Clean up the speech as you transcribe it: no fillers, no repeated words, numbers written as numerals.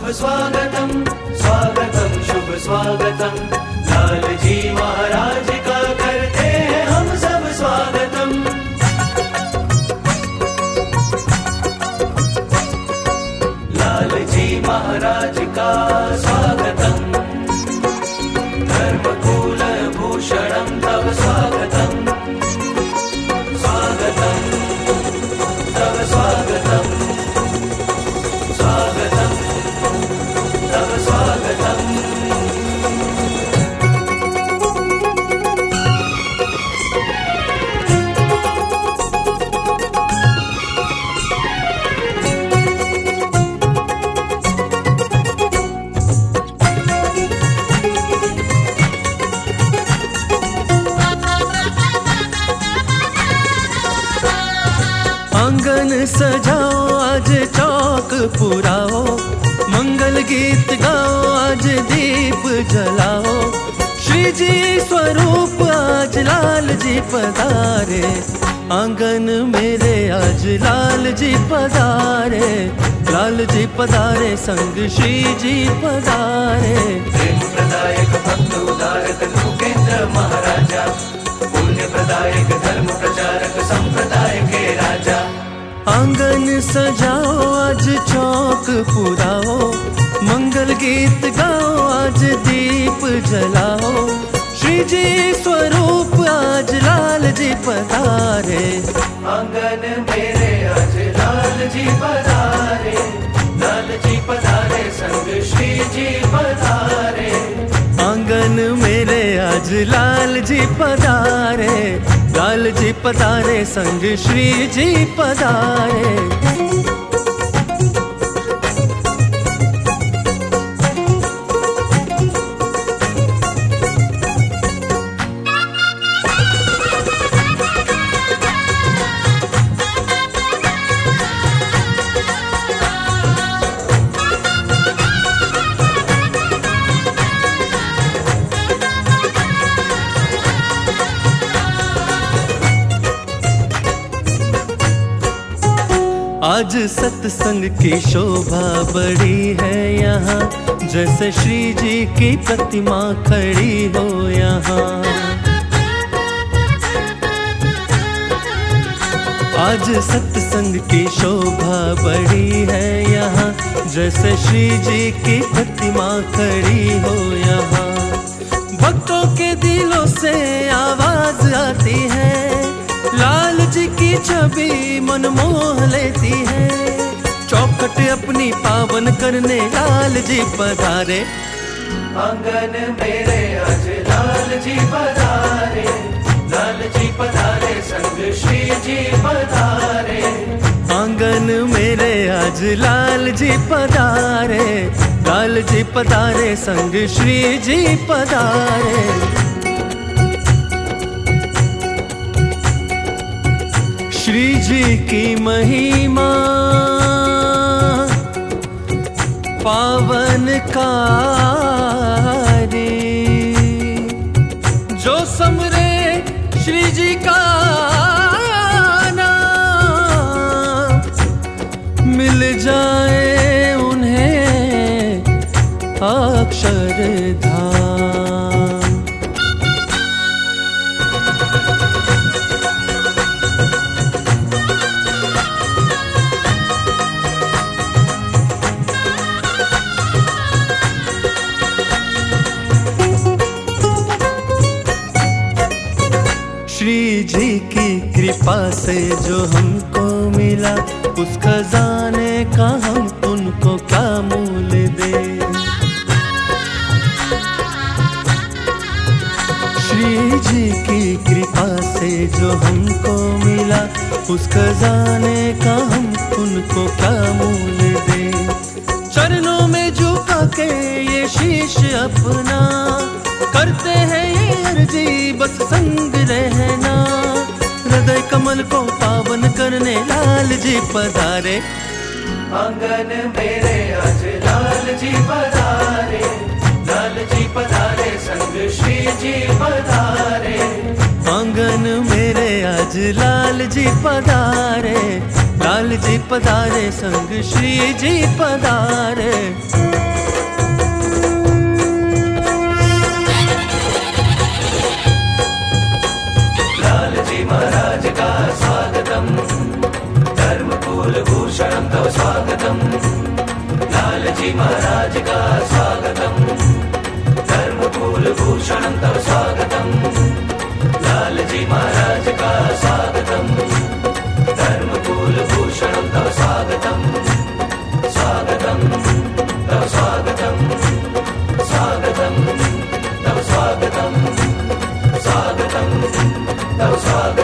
स्वागतम स्वागतम शुभ स्वागतम, लाल जी महाराज का करते हैं हम सब स्वागतम। लाल जी महाराज का स्वागतम, धर्मकूल भूषणम तव स्वागतम, स्वागतम तव स्वागतम, स्वागतम तव स्वागतम। आंगन सजाओ आज चौक पुराओ, मंगल गीत गाओ आज दीप जलाओ। श्री जी स्वरूप आज लाल जी पधारे, आंगन मेरे आज लाल जी पधारे, लाल जी पधारे संग श्री जी पधारे। प्रेम प्रदायक भक्त उदारक लोकेंद्र महाराजा, पुण्य प्रदायक धर्म प्रचारक संप्रदाय के राजा। आंगन सजाओ आज चौक पुराओ, मंगल गीत गाओ आज दीप जलाओ। श्री जी स्वरूप आज लाल जी पधारे, आंगन मेरे आज लाल जी पधारे, लाल जी पधारे संग श्री जी पधारे। आंगन मेरे आज लाल जी पधारे, लाल जी पधारे संग श्री जी पधारे। आज सत्संग की शोभा बड़ी है यहाँ, जैसे श्री जी की प्रतिमा खड़ी हो यहाँ। आज सत्संग की शोभा बड़ी है यहाँ, जैसे श्री जी की प्रतिमा खड़ी हो यहाँ। भक्तों के दिलों से आवाज आती है, लाल जी की छवि मन मोह लेती है। चौखट अपनी पावन करने लाल जी पधारे, आंगन मेरे आज लाल जी पधारे, लाल जी पधारे संग श्री जी पधारे। आंगन मेरे आज लाल जी पधारे, लाल जी पधारे संग श्री जी पधारे। श्री जी की महिमा पावन कारी, जो समरे श्री जी का नाम, मिल जाए उन्हें अक्षरधाम। श्री जी की कृपा से जो हमको मिला, उस खजाने का हम उनको क्या मूल दे। श्री जी की कृपा से जो हमको मिला, उस खजाने का हम उनको क्या मूल दे। चरणों में झुका के ये शीश अपना, करते हैं ये अर्जी बस संग रहना। हृदय कमल को पावन करने लाल जी पधारे, आंगन मेरे आज लाल जी पधारे, लाल जी पधारे संग श्री जी पधारे। आंगन मेरे आज लाल जी पधारे, लाल जी पधारे संग श्री जी पधारे। स्वागतम् धर्मकुलभूषणं तव स्वागतम् लालजी महाराज का स्वागतम् धर्मकुलभूषणं तव स्वागतम् लालजी महाराज का स्वागतम् धर्मकुलभूषणं तव स्वागतम् स्वागतम् तव स्वागतम् स्वागतम् तव स्वागतम् स्वागतम् तव स्वागतम्